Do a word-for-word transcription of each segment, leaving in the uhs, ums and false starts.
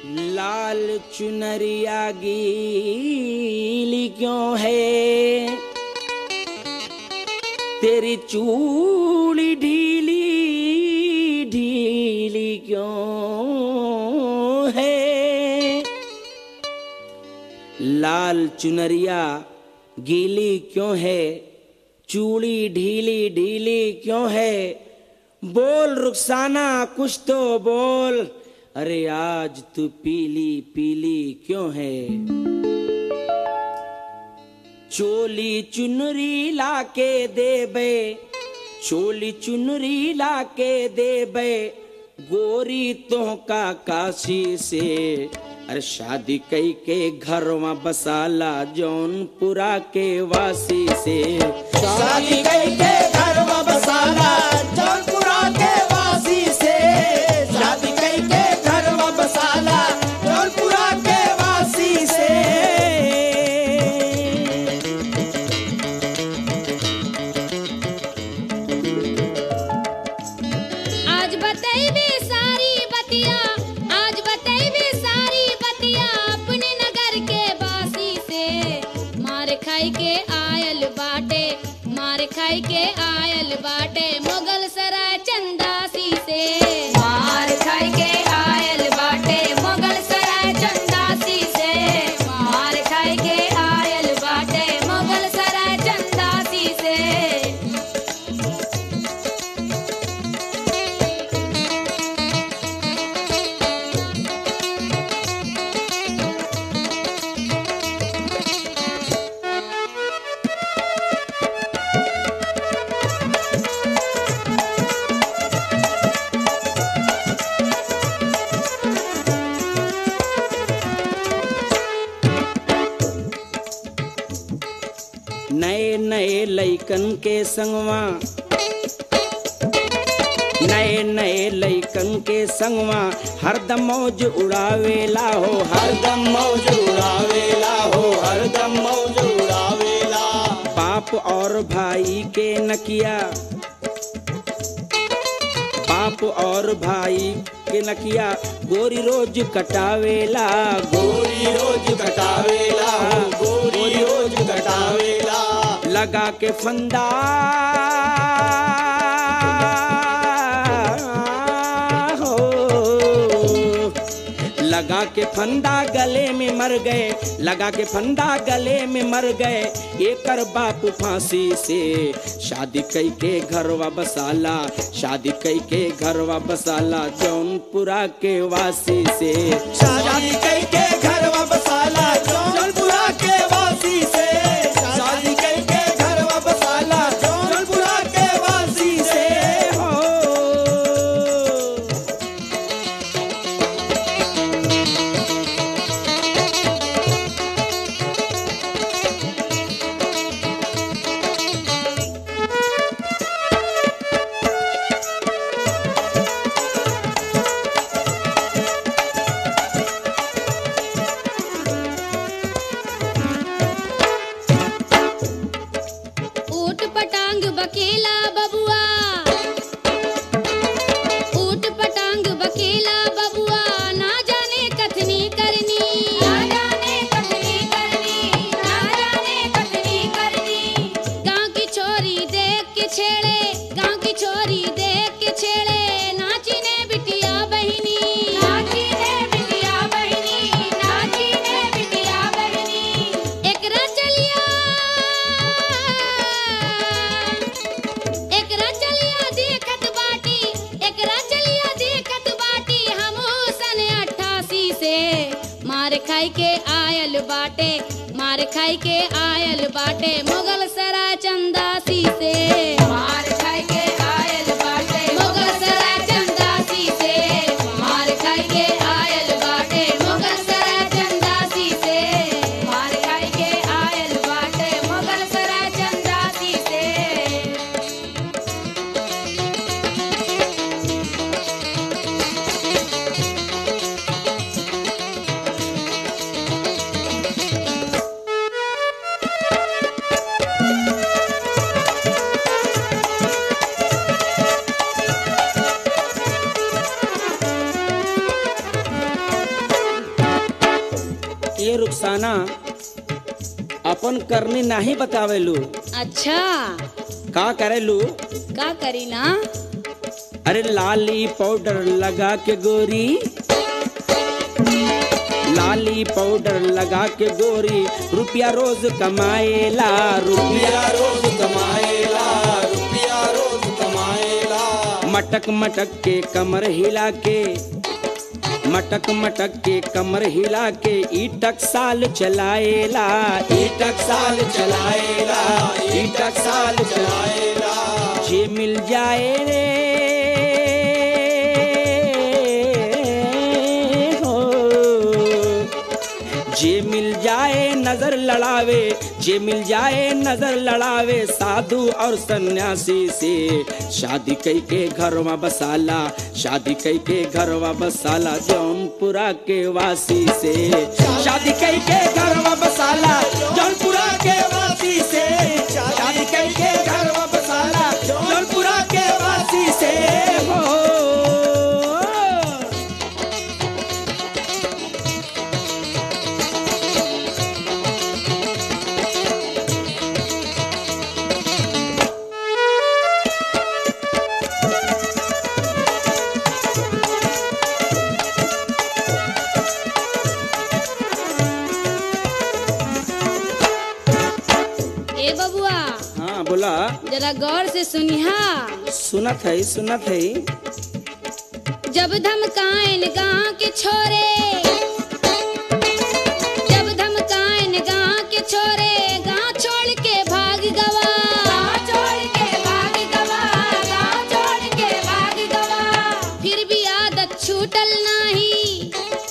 लाल चुनरिया गीली क्यों है, तेरी चूड़ी ढीली ढीली क्यों है। लाल चुनरिया गीली क्यों है, चूड़ी ढीली ढीली क्यों है। बोल रुखसाना कुछ तो बोल, अरे आज तू पीली पीली क्यों है। चोली चुनरी लाके दे बे, चोली चुनरी लाके दे बे, गोरी तो का काशी से। अरे शादी कई के घर में बसाला जौनपुरा के वासी से। शादी कई के घर में बसाला जौनपुरा के वासी से। शादी कई के घर में बसाला जौनपुरा के वासी से। आज बतैबे सारी बतिया, आज बतैबे सारी बतिया अपने नगर के बासी से। मार खाई के आयल बाटे, मार खाई के आयल बाटे मुगल सराय चंदासी से। मार खाई के आयल बाटे मुगल सराय चंदासी से। मार खाई के आयल बाटे मुगल सराय चंदासी से। नए नए लइकन के संगवा, नए नए लइकन के संगवा हरदम मौज उड़ावेला हो, हरदम मौज उड़ावेला हो, हरदम मौज उड़ावेला। बाप और भाई के नकिया, बाप और भाई के नकिया गोरी रोज कटावेला। गोरी रोज कटावेला, गोरी रोज कटावेला। लगा के फंदा हो, लगा के फंदा गले में मर गए, लगा के फंदा गले में मर गए एकर बाप फांसी से। शादी कई के घरवा बसाला, शादी कई के घरवा बसाला जौनपुरा के वासी से। शादी कई के घर में बसाला जौनपुरा के वासी से। शादी कई के घर में बसाला जौनपुरा के वासी से। हो ऊट पटांग बकेला बबुआ, ऊट पटांग बकेला बबुआ ना जाने कथनी करनी, ना जाने कथनी करनी, ना जाने कथनी करनी। गांव की छोरी देख के छेड़े, गांव की छोरी देख के छेड़े नाची ने बिटिया बहिनी, नाची ने बिटिया बहिनी, नाची ने बिटिया बहिनी। एकरा चलिया, एकरा चलिया देखत बाटी, एकरा चलिया देखत बाटी हमहू सन अट्ठासी से। मार खाई के आयल बाटे, मार खाई के आयल बाटे मुगल सराय चंदासी से। मार खाई के आयल बाटे मुगल सराय चंदासी से। मार खाई के आयल बाटे मुगल सराय चंदासी से। मार खाई के आयल बाटे मुगल सराय चंदासी से। ए रुखसाना अपन करनी नहीं बतावेलू। अच्छा का करेलू? का करी ना? अरे लाली पाउडर लगा के गोरी, लाली पाउडर लगा के गोरी रुपया रोज कमाएला, रुपया रोज कमाएला, रुपया रोज कमाएला। मटक मटक के कमर हिला के, मटक मटक के कमर हिला के ईटक साल चलाएला, ईटक साल चलाएला, ईटक साल चलाएला। जे मिल जाए रे हो, जे मिल जाए नजर लड़ावे, जे मिल जाए नजर लड़ावे साधु और सन्यासी से। शादी कई के घरवा बसाला, शादी कई के घरवा बसाला जौनपुरा के वासी से। शादी कई के घरवा बसाला जौनपुरा के वासी से, शादी कई के घरवा बसाला जौनपुरा के वासी से हो। ए बबुआ हाँ बोला। जरा गौर से सुनिहा। सुनत है सुनत है। जब धमकाएन गाँव के छोरे, जब धमकाएन गाँव के छोरे गाँव छोड़ के भाग गवा, गाँव छोड़ के भाग गवा, गाँव छोड़ के भाग गवा। फिर भी आदत छूटल नाही,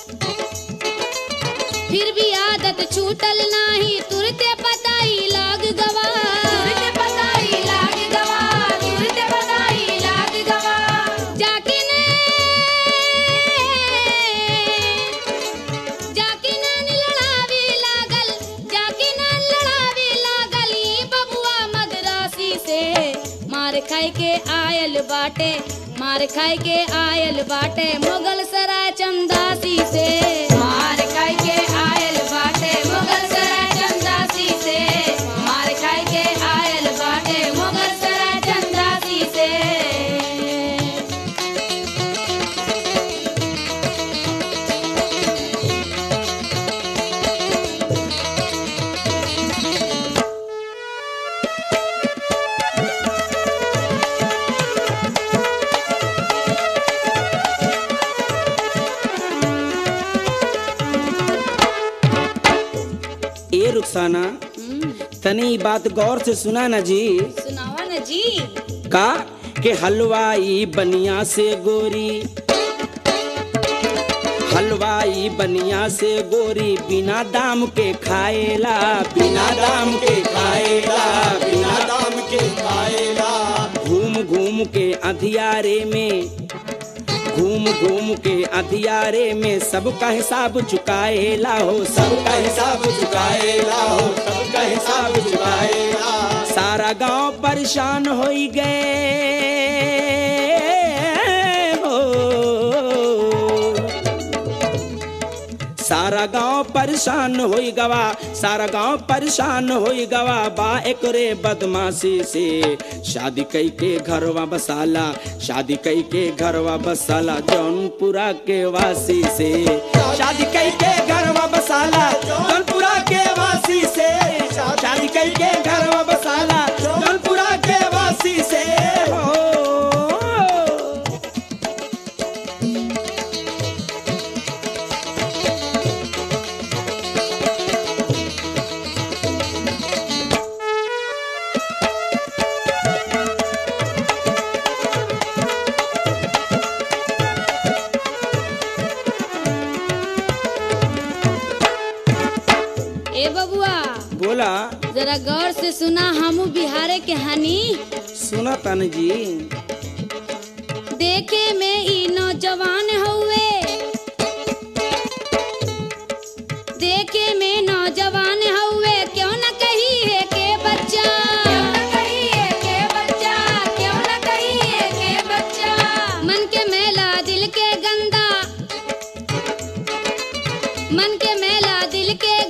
फिर भी आदत छूटल नाही, तुरते पताई लाग गवा, तुरते पताई लाग गवा, तुरते पताई लाग गवा। जाके ने जाके नान लड़ावे लागल, जाके नान लड़ावे लागल ई बबुआ मदरासी से। मार खाए के आयल बाटे, मार खाए के आयल बाटे मुगल सराय चंदासी से। मार खाए के आयल बाटे मुगल सराय चंदासी से, मार खाए के आयल बाटे मुगल सराय चंदासी से। ए रुखसाना तनी बात गौर से सुना ना जी। सुनावा न जी। का के हलवाई बनिया से गोरी, हलवाई बनिया से गोरी बिना दाम के खाएला, बिना दाम के खाएला, बिना दाम के खाएला। घूम घूम के अंधियारे में, घूम घूम के अंधियारे में सबका हिसाब चुकाएला हो, सबका हिसाब चुकाएला हो, सबका हिसाब चुकाएला। सारा गांव परेशान हो गए हो, सारा गांव परेशान हो गवा, सारा गांव परेशान हो गवा बा एकरे बदमाशी से। शादी कई के घरवा बसाला, शादी कई के घरवा बसाला जौनपुरा के वासी से। शादी कई के घरवा बसाला जौनपुरा के वासी से, शादी कई के घरवा बसाला जौनपुरा के वासी से हो। ए बबुआ बोला। जरा गौर से सुना, हमू बिहारे के हानि। सुना तानी जी। देखे में ई नौजवान हुए, देखे में नौजवान हुए क्यों न कही है के बच्चा, क्यों न कही है के बच्चा, क्यों न कही है के बच्चा। मन के मेला दिल के गंदा, मन के मेला दिल के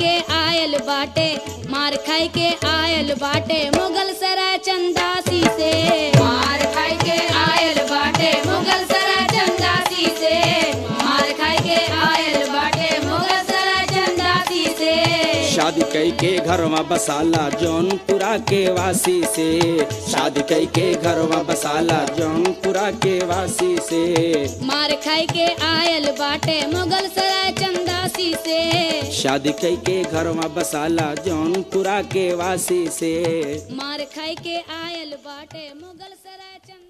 के आयल बाटे मार खाई के आयल बाटे मुगल सराय चंदासी से मार खाई के आयल बाटे मुगल सराय चंदासी से मार खाई के आयल बाटे मुगल सराय चंदासी से शादी कई के घर में बसाला जौनपुरा के वासी से शादी कई के घर में बसाला जौनपुरा के वासी से मार खाई के आयल बाटे मुगल सराय चंदासी से शादी कई के घर में बसाला जौनपुरा के वासी से मार खाई के आयल बाटे मुगल सराय चंदासी